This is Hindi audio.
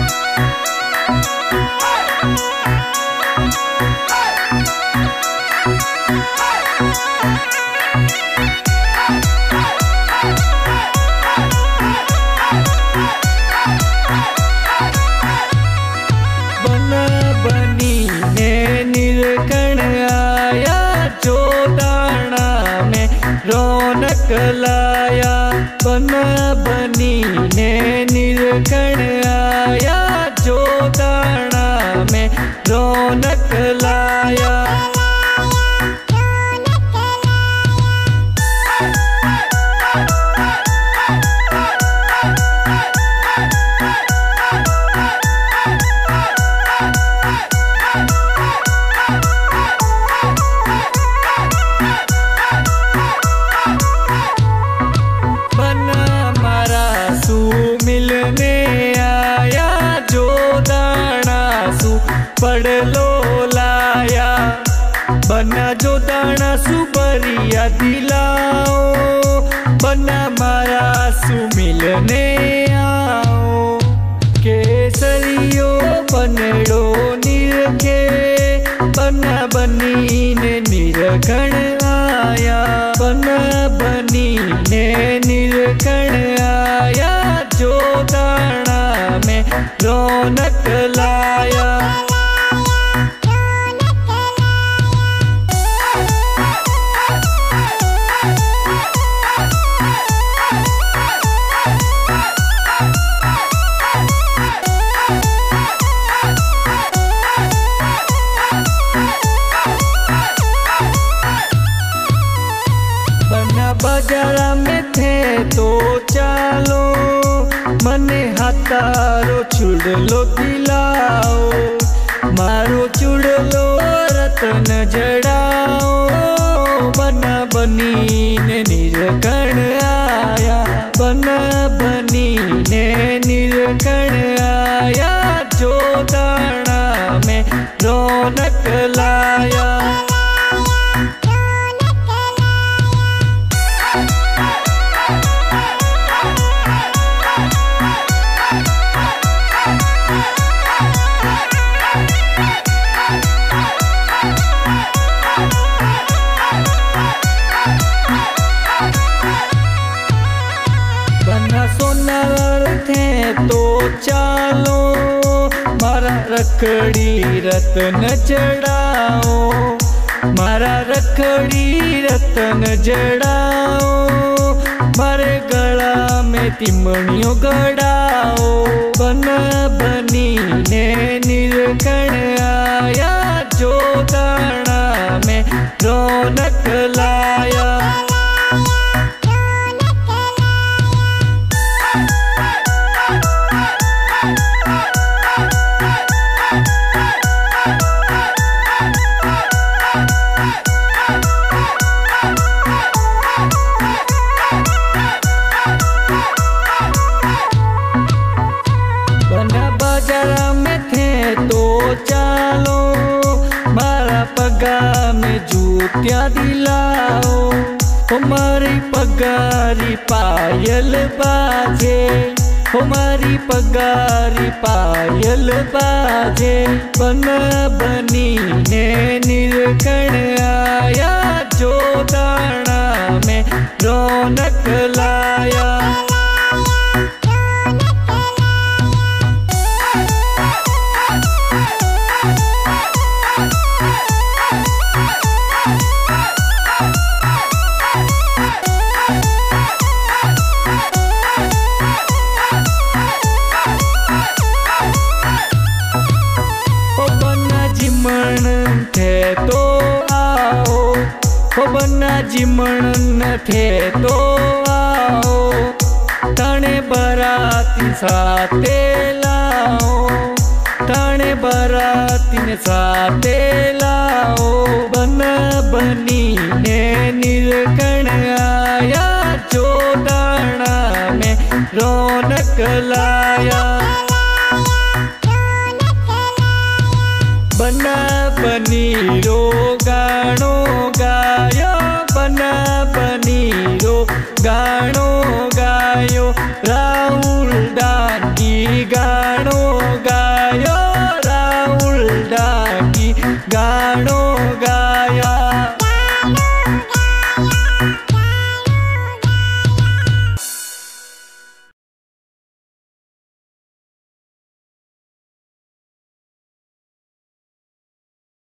रौनक लाया बन बनी ने निरखण आया, जो दाना में रौनक लाया। पढ़ लो लाया बना, जो दाना सुबरिया दिलाओ, बना मारा सु मिलने आओ। केसरियो बनड़ो निरखे, बना बनी ने निरखण आया, बना बनी ने निरखण आया, जो दाना में रौनक लाया। बाजारा में थे तो चालो, मने हाथारो चूड़लो दिलाओ, मारो चूड़लो रतन जड़ाओ, बना बनी ने निरखण आया, बना बनी ने निरखण आया, जो दाना में रौनक लाया। सोनार थे तो चालो, मारा रखड़ी रतन जड़ाओ, मारा रखड़ी रतन जड़ाओ, मारे गला में तिमणियों गड़ाओ, बन बनी ने निरखण आया, जो दाना में रौनक लाया। बाजारा में थे तो चालो, मारा पगा में जूतियाँ दिलाओ, हमारी पगारी पायल बाजे, हमारी पगारी पायल बाजे, बन बनी ने निरखण आया, जो दाना में रौनक लाया। थे तो आओ, हो बना जिमण थे तो आओ, तने बराती साथे लाओ, तने बराती साथे लाओ, बन बनी ने निरखण आया, जो दाना में रौनक लाया। बना बनी रो गाणो गायो, बना बनी रो गाणो गायो,